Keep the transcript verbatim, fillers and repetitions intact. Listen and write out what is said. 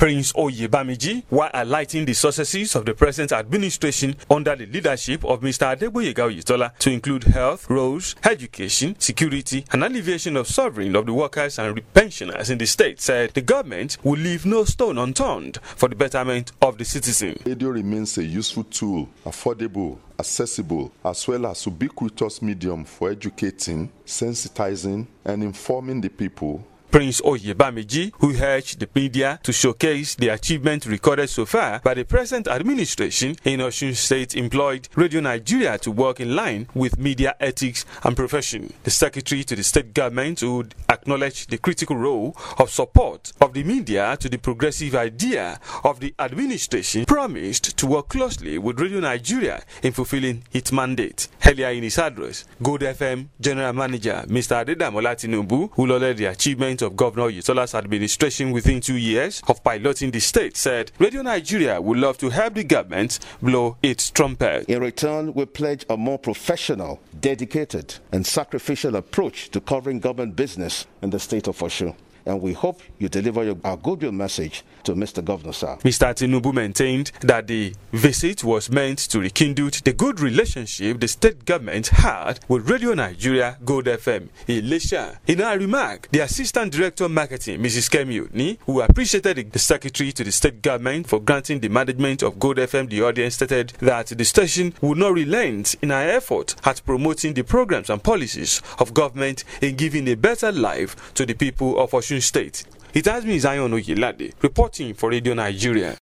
Prince Oyebamiji, while highlighting the successes of the present administration under the leadership of Mister Adegboyega Oyetola to include health, roads, education, security, and alleviation of suffering of the workers and pensioners in the state, said the government will leave no stone unturned for the betterment of the citizen. Radio remains a useful tool, affordable, accessible, as well as ubiquitous medium for educating, sensitizing, and informing the people. Prince Oyebamiji, who urged the media to showcase the achievements recorded so far by the present administration in Osun State, employed Radio Nigeria to work in line with media ethics and profession. The secretary to the state government would acknowledge the critical role of support of the media to the progressive idea of the administration, promised to work closely with Radio Nigeria in fulfilling its mandate. Earlier in his address, Gold F M General Manager Mister Adedamola Tinubu, who lauded the achievement of Governor Oyetola's administration within two years of piloting the state, said Radio Nigeria would love to help the government blow its trumpet. In return, we pledge a more professional, dedicated, and sacrificial approach to covering government business in the state of Osun. And we hope you deliver your, our goodwill message to Mister Governor, sir. Mister Tinubu maintained that the visit was meant to rekindle the good relationship the state government had with Radio Nigeria Gold F M in Ilesha. In her remark, the Assistant Director of Marketing, Missus Kemi Oni, who appreciated the Secretary to the state government for granting the management of Gold F M the audience, stated that the station would not relent in her effort at promoting the programs and policies of government in giving a better life to the people of Osun State. It has been Zion Oyelade reporting for Radio Nigeria.